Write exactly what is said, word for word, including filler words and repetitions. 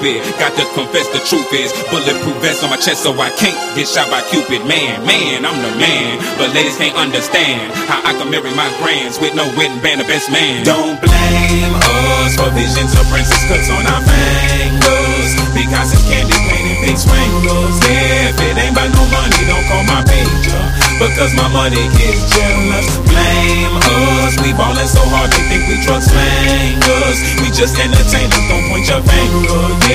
stupid. Got to confess the truth is bulletproof vest on my chest so I can't get shot by Cupid. Man, man, I'm the man, but ladies can't understand how I can marry my grands with no wedding band, the best man. Don't blame us for visions of princess cuts on our fingers. Picasso's candy painted big swangles. Yeah, if it ain't about no money, don't call my pager, because my money gets jealous. Blame us, we ballin' so hard they think we drug slangers. We just entertainers, don't point your finger. Yeah.